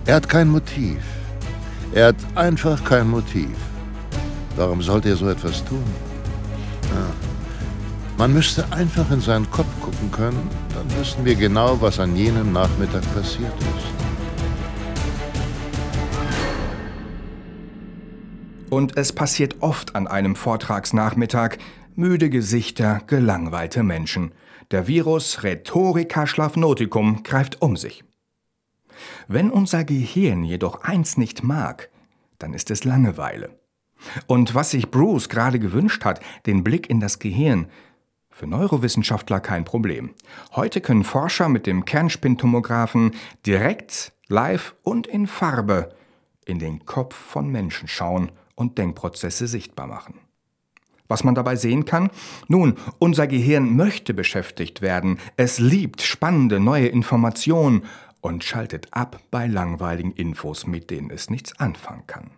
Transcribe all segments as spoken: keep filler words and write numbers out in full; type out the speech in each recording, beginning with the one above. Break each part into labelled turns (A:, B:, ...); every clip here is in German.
A: Er hat kein Motiv. Er hat einfach kein Motiv. Warum sollte er so etwas tun? Ja. Man müsste einfach in seinen Kopf gucken können, dann wüssten wir genau, was an jenem Nachmittag passiert ist.
B: Und es passiert oft an einem Vortragsnachmittag: müde Gesichter, gelangweilte Menschen. Der Virus Rhetorica Schlafnoticum greift um sich. Wenn unser Gehirn jedoch eins nicht mag, dann ist es Langeweile. Und was sich Bruce gerade gewünscht hat, den Blick in das Gehirn, für Neurowissenschaftler kein Problem. Heute können Forscher mit dem Kernspintomographen direkt, live und in Farbe in den Kopf von Menschen schauen und Denkprozesse sichtbar machen. Was man dabei sehen kann? Nun, unser Gehirn möchte beschäftigt werden. Es liebt spannende neue Informationen und schaltet ab bei langweiligen Infos, mit denen es nichts anfangen kann.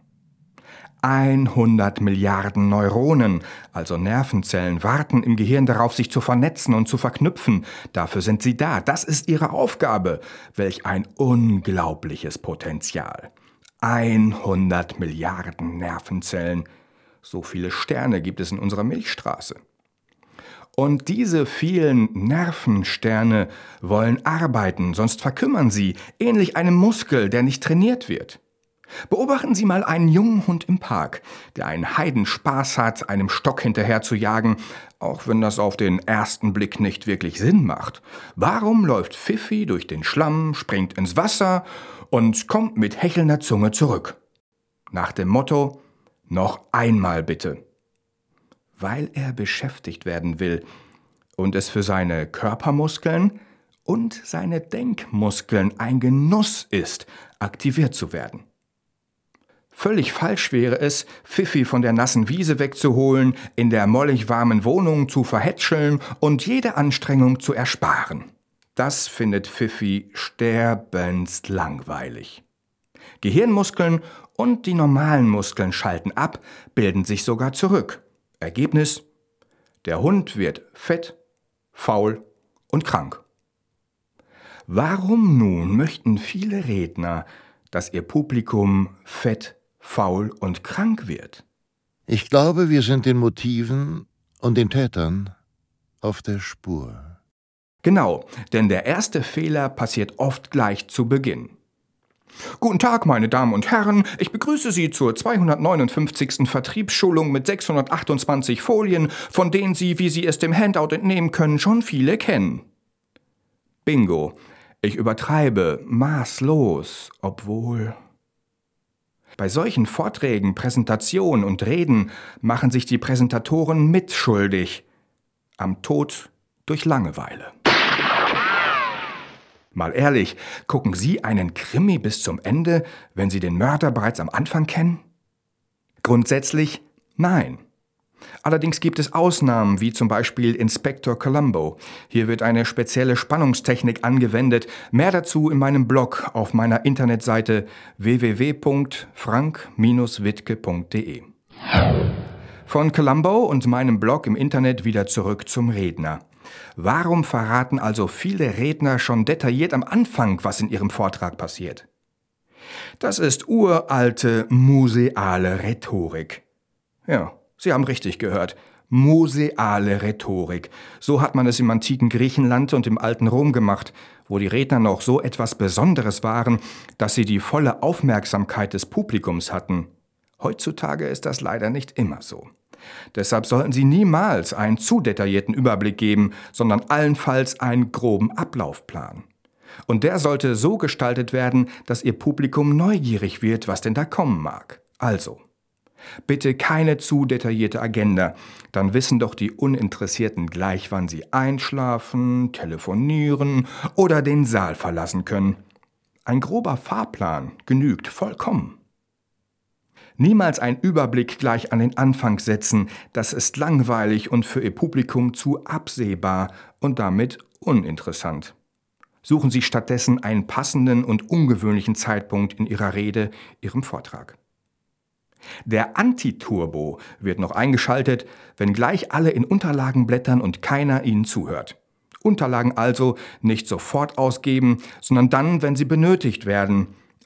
B: hundert Milliarden Neuronen, also Nervenzellen, warten im Gehirn darauf, sich zu vernetzen und zu verknüpfen. Dafür sind sie da. Das ist ihre Aufgabe. Welch ein unglaubliches Potenzial. hundert Milliarden Nervenzellen. So viele Sterne gibt es in unserer Milchstraße. Und diese vielen Nervensterne wollen arbeiten, sonst verkümmern sie, ähnlich einem Muskel, der nicht trainiert wird. Beobachten Sie mal einen jungen Hund im Park, der einen Heidenspaß hat, einem Stock hinterher zu jagen, auch wenn das auf den ersten Blick nicht wirklich Sinn macht. Warum läuft Pfiffi durch den Schlamm, springt ins Wasser und kommt mit hechelnder Zunge zurück? Nach dem Motto: noch einmal bitte. Weil er beschäftigt werden will und es für seine Körpermuskeln und seine Denkmuskeln ein Genuss ist, aktiviert zu werden. Völlig falsch wäre es, Pfiffi von der nassen Wiese wegzuholen, in der mollig warmen Wohnung zu verhätscheln und jede Anstrengung zu ersparen. Das findet Pfiffi sterbenslangweilig. Gehirnmuskeln und die normalen Muskeln schalten ab, bilden sich sogar zurück. Ergebnis: der Hund wird fett, faul und krank. Warum nun möchten viele Redner, dass ihr Publikum fett, faul und krank wird?
A: Ich glaube, wir sind den Motiven und den Tätern auf der Spur.
B: Genau, denn der erste Fehler passiert oft gleich zu Beginn. Guten Tag, meine Damen und Herren, ich begrüße Sie zur zweihundertneunundfünfzigsten Vertriebsschulung mit sechshundertachtundzwanzig Folien, von denen Sie, wie Sie es dem Handout entnehmen können, schon viele kennen. Bingo, ich übertreibe maßlos, obwohl... Bei solchen Vorträgen, Präsentationen und Reden machen sich die Präsentatoren mitschuldig am Tod durch Langeweile. Mal ehrlich, gucken Sie einen Krimi bis zum Ende, wenn Sie den Mörder bereits am Anfang kennen? Grundsätzlich nein. Allerdings gibt es Ausnahmen, wie zum Beispiel Inspector Columbo. Hier wird eine spezielle Spannungstechnik angewendet. Mehr dazu in meinem Blog auf meiner Internetseite w w w punkt frank Bindestrich wittke punkt d e. Von Columbo und meinem Blog im Internet wieder zurück zum Redner. Warum verraten also viele Redner schon detailliert am Anfang, was in ihrem Vortrag passiert? Das ist uralte, museale Rhetorik. Ja, Sie haben richtig gehört. Museale Rhetorik. So hat man es im antiken Griechenland und im alten Rom gemacht, wo die Redner noch so etwas Besonderes waren, dass sie die volle Aufmerksamkeit des Publikums hatten. Heutzutage ist das leider nicht immer so. Deshalb sollten Sie niemals einen zu detaillierten Überblick geben, sondern allenfalls einen groben Ablaufplan. Und der sollte so gestaltet werden, dass Ihr Publikum neugierig wird, was denn da kommen mag. Also, bitte keine zu detaillierte Agenda, dann wissen doch die Uninteressierten gleich, wann sie einschlafen, telefonieren oder den Saal verlassen können. Ein grober Fahrplan genügt vollkommen. Niemals einen Überblick gleich an den Anfang setzen, das ist langweilig und für Ihr Publikum zu absehbar und damit uninteressant. Suchen Sie stattdessen einen passenden und ungewöhnlichen Zeitpunkt in Ihrer Rede, Ihrem Vortrag. Der Antiturbo wird noch eingeschaltet, wenn gleich alle in Unterlagen blättern und keiner Ihnen zuhört. Unterlagen also nicht sofort ausgeben, sondern dann, wenn sie benötigt werden.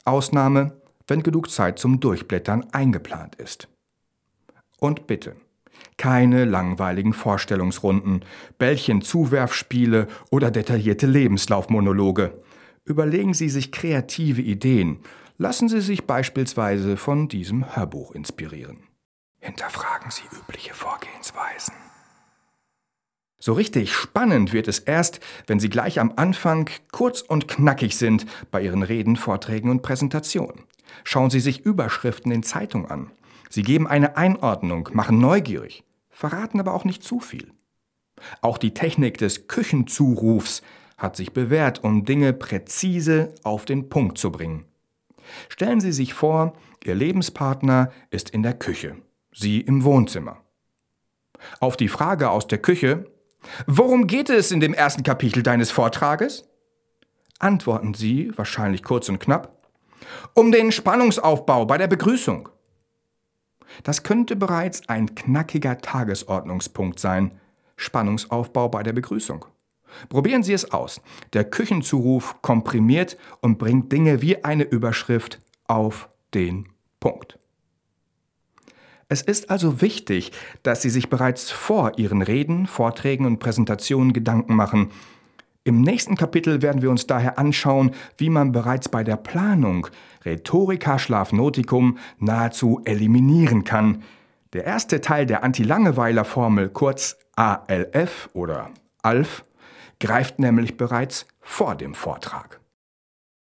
B: Ausnahme, wenn genug Zeit zum Durchblättern eingeplant ist. Und bitte, keine langweiligen Vorstellungsrunden, Bällchen-Zuwerfspiele oder detaillierte Lebenslaufmonologe. Überlegen Sie sich kreative Ideen. Lassen Sie sich beispielsweise von diesem Hörbuch inspirieren. Hinterfragen Sie übliche Vorgehensweisen. So richtig spannend wird es erst, wenn Sie gleich am Anfang kurz und knackig sind bei Ihren Reden, Vorträgen und Präsentationen. Schauen Sie sich Überschriften in Zeitungen an. Sie geben eine Einordnung, machen neugierig, verraten aber auch nicht zu viel. Auch die Technik des Küchenzurufs hat sich bewährt, um Dinge präzise auf den Punkt zu bringen. Stellen Sie sich vor, Ihr Lebenspartner ist in der Küche, Sie im Wohnzimmer. Auf die Frage aus der Küche: Worum geht es in dem ersten Kapitel deines Vortrages? Antworten Sie, wahrscheinlich kurz und knapp: Um den Spannungsaufbau bei der Begrüßung. Das könnte bereits ein knackiger Tagesordnungspunkt sein: Spannungsaufbau bei der Begrüßung. Probieren Sie es aus. Der Küchenzuruf komprimiert und bringt Dinge wie eine Überschrift auf den Punkt. Es ist also wichtig, dass Sie sich bereits vor Ihren Reden, Vorträgen und Präsentationen Gedanken machen. Im nächsten Kapitel werden wir uns daher anschauen, wie man bereits bei der Planung Rhetorica Schlafnoticum nahezu eliminieren kann. Der erste Teil der Anti-Langeweiler-Formel, kurz A L F oder A L F, greift nämlich bereits vor dem Vortrag.